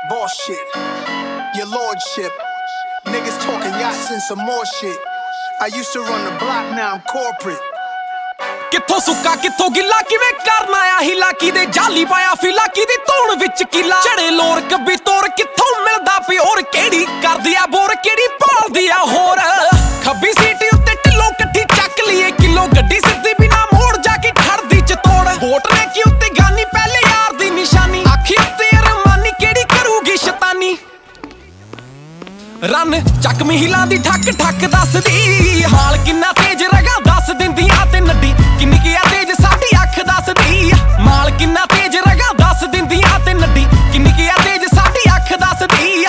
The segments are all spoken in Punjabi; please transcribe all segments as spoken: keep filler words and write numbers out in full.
Bullshit, your lordship. Niggas talking yachts and some more shit. I used to run the block, now I'm corporate. ਕਿੱਥੋਂ ਸੁੱਕਾ ਕਿੱਥੋਂ ਗਿੱਲਾ ਕਿਵੇਂ ਕਰਨਾ ਆ ਹਿਲਾ ਕਿਦੇ ਜਾਲੀ ਪਾਇਆ ਫਿਲਾ ਕਿਦੀ ਧੌਣ ਵਿੱਚ ਕਿਲਾ ਚੜੇ ਲੋਰ ਕੱਬੀ ਤੋਰ ਕਿੱਥੋਂ ਮਿਲਦਾ ਪਿਓਰ ਕਿਹੜੀ ਕਰਦੀ ਆ ਬੋਰ ਕਿਹੜੀ ਭਾਲਦੀ ਆ ਹੋਰ ਖੱਬੀ ਸੀਟੀ ਉੱਤੇ ਢਿੱਲੋਂ ਕੱਠੀ ਚੱਕ ਲਈਏ ਕਿਲੋ ਗੱਡੀ ਸਿੱਧੀ ਬਿਨਾ ਮੋੜ ਜਾ ਕੇ ਖੜਦੀ ਚ ਤੋੜ ਵੋਟ ਨੇ ਕੀ ਉੱਤੇ ਗਾਨੀ ਪਹਿਲੇ ਯਾਰ ਦੀ ਨਿਸ਼ਾਨੀ ਆਖੀ ਉੱਤੇ ਅਰਮਾਨੀ ਕਿਹੜੀ ਕਰੂਗੀ ਸ਼ੈਤਾਨੀ ਰਨ ਚੱਕ ਮਹਿਲਾਂ ਦੀ ਠੱਕ ਠੱਕ ਦੱਸਦੀ ਹਾਲ ਕਿੰਨਾ ਤੇਜ਼ ਰਗਾ ਦੱਸ ਦਿੰਦੀਆਂ ਤੇ ਨੱਡੀ ਕਿੰਨੀ ਕੀ ਆ ਤੇਜ਼ ਸਾਡੀ ਅੱਖ ਦੱਸਦੀ ਮਾਲ ਕਿੰਨਾ ਤੇਜ਼ ਰਗਾ ਦੱਸ ਦਿੰਦੀਆਂ ਤੇ ਨੱਡੀ ਕਿੰਨੀ ਕੀ ਆ ਤੇਜ਼ ਸਾਡੀ ਅੱਖ ਦੱਸਦੀ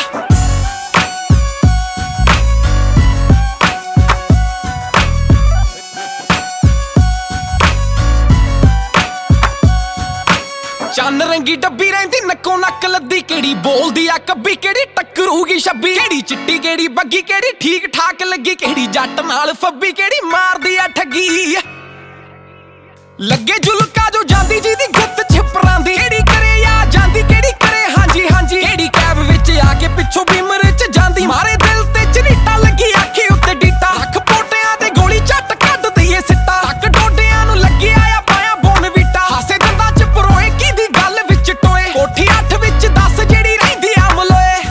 ਚੰਨ ਰੰਗੀ ਡੱਬੀ ਰਹਿੰਦੀ ਨੱਕੋ ਨੱਕ ਲੱਦੀ ਕਿਹੜੀ ਬੋਲਦੀ ਆ ਕੱਬੀ ਕਿਹੜੀ ਟੱਕਰੂਗੀ ਛੱਬੀ ਕਿਹੜੀ ਚਿੱਟੀ ਕਿਹੜੀ ਬੱਗੀ ਕਿਹੜੀ ਠੀਕ ਠਾਕ ਲੱਗੀ ਕਿਹੜੀ ਜੱਟ ਨਾਲ ਫੱਬੀ ਕਿਹੜੀ ਮਾਰਦੀ ਆ ਠੱਗੀ ਲੱਗੇ ਜੁਲਕਾ ਜੋ ਜਾਂਦੀ ਜਿਹਦੀ ਗੁੱਤ ਛਿਪਰਾਂ ਦੀ ਕਿਹੜੀ ਕਰੇ ਆ ਜਾਂਦੀ ਕਿਹੜੀ ਕਰੇ ਹਾਂਜੀ ਹਾਂਜੀ ਕਿਹੜੀ ਕੈਬ ਵਿੱਚ ਆ ਕੇ ਪਿੱਛੋਂ ਬਿਮਰ ਚ ਜਾਂਦੀ ਮਾਰੇ ਦਿਲ ਤੇ ਝਰੀਟਾ ਲੱਗੀ ਅੱਖੀ ਉੱਤੇ ਡੀਟਾ ਲੱਖ ਪੋਟਿਆਂ ਤੇ ਗੋਲੀ ਝੱਟ ਕੱਢ ਦਈਏ ਸਿੱਟਾ ਟੱਕ ਡੋਡਿਆਂ ਨੂੰ ਲੱਗਿਆ ਆ ਪਾਇਆ ਬੋਨ ਵੀਟਾ ਹਾਸੇ ਦੰਦਾਂ ਚ ਪਰੋਏ ਕਿਹਦੀ ਗੱਲ ਵਿੱਚ ਟੋਏ ਕੋਠੀ ਅੱਠ ਵਿੱਚ ਦੱਸ ਜਿਹੜੀ ਰਹਿੰਦੀ ਆ ਮਲੋਏ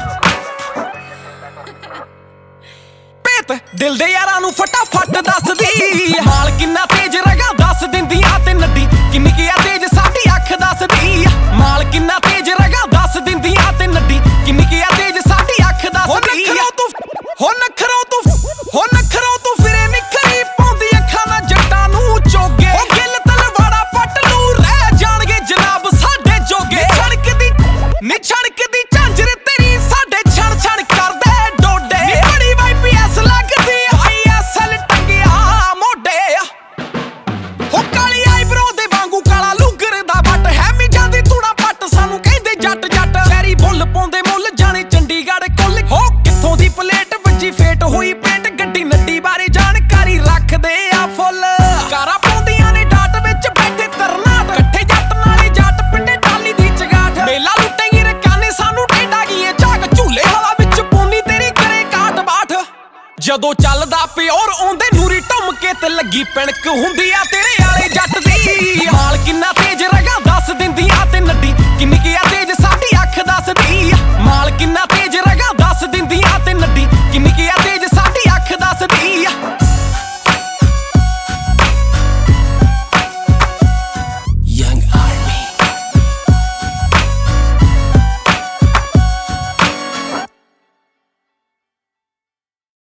ਪੇਤ ਦਿਲ ਦੇ ਯਾਰਾਂ ਨੂੰ ਫਟਾਫਟ ਦੱਸਦੀ ਹਾਲ ਕਿੰਨਾ ਤੇਜ਼ ਰਗਾ ਦੱਸ ਦਿੰਦੀਆਂ ਤੇ ਨੱਡੀ ਕਿੰਨੀ ਕੀ ਆ ਤੇਜ਼ ਸਾਡੀ ਅੱਖ ਦੱਸਦੀ ਮਾਲ ਕਿੰਨਾ ਤੇਜ਼ ਰਗਾ ਦੱਸ ਦਿੰਦੀਆਂ ਤੇ ਨੱਡੀ ਕਿੰਨੀ ਕੀ ਆ ਤੇਜ਼ ਸਾਡੀ ਅੱਖ ਦੱਸਦੀ ਹੋ ਨਖਰੋ ਤੂੰ ਹੋ ਨਖਰੋ ਤੂੰ ਫਿਰੇ ਨਿਖਰੀ ਪਾਉਂਦੀ ਅੱਖਾਂ ਨਾਲ ਜੱਟਾਂ ਨੂੰ ਚੋਗੇ ਉਹ ਗਿੱਲ ਤਲਵਾੜਾ ਪੱਟ ਨੂੰ ਰਹਿ ਜਾਣਗੇ ਜਨਾਬ ਸਾਡੇ ਜੋਗੇ ਛੜਕਦੀ ਨੀ ਛੜਕਦੀ ਝਾਂਜਰ ਤੇਰੀ ਸਾਡੇ ਛਣ ਛਣ ਕਰਦੇ ਡੋਡੇ ਨੀ ਬੜੀ ਵਾਈ ਪੀ ਐਸ ਲੱਗਦੀ ਆਈ ਐਸ ਐਲ ਟੰਗਿਆ ਮੋਢੇ ਹੋ ਕਾਲੀ ਆਈਬਰੋ ਦੇ ਵਾਂਗੂ ਕਾਲਾ ਲੁਗਰ ਦਾ ਵੱਟ ਹੈ ਮੀ ਜਾਂਦੀ ਤੂੜਾ ਪੱਟ ਸਾਨੂੰ ਕਹਿੰਦੇ ਜੱਟ ਜੱਟ ਸ਼ਹਿਰੀ ਬੁੱਲ ਪਾਉਂਦੇ ਮੁੱਲ ਜਾਣੇ ਚੰਡੀਗੜ੍ਹ ਕੁੱਲ ਹੋ ਕਿੱਥੋਂ ਦੀ ਪਲੇਟ ਵੱਜੀ ਫੇਟ ਹੋਈ ਪੇਂਟ ਗੱਡੀ ਨੱਡੀ ਬਾਰੇ ਜਾਣਕਾਰੀ ਰੱਖਦੇ ਆ ਫੁੱਲ ਕਾਰਾਂ ਪਾਉਂਦੀਆਂ ਨੇ ਡਾਟ ਵਿੱਚ ਬੈਠੇ ਤਰਨਾਟ ਇਕੱਠੇ ਜੱਟ ਨਾਲੇ ਜੱਟ ਪਿੰਡੇ ਟਾਲੀ ਦੀ ਚਗਾਠ ਮੇਲਾ ਲੁੱਟੇਗੀ ਰਕਾਨੇ ਸਾਨੂੰ ਟੇਡਾ ਗਈਏ ਝਾਕ ਝੂਲੇ ਹਵਾ ਵਿੱਚ ਪੂਨੀ ਤੇਰੀ ਕਰੇ ਕਾਟ ਬਾਠ ਜਦੋਂ ਚੱਲਦਾ ਪਿਓਰ ਆਉਂਦੇ ਨੂਰੀ ਢੁੰਮ ਕੇ ਤੇ ਲੱਗੀ ਪਿਣਕ ਹੁੰਦੀ ਆ ਤੇਰੇ ਆਲੇ ਜੱਟ ਦੀ ਹਾਲ ਕਿੰਨਾ ਤੇਜ਼ ਰਗਾ ਦੱਸ ਦਿੰਦੀਆਂ ਤੇ ਨੱਡੀ ਕਿੰਨੀ ਕੀ ਆ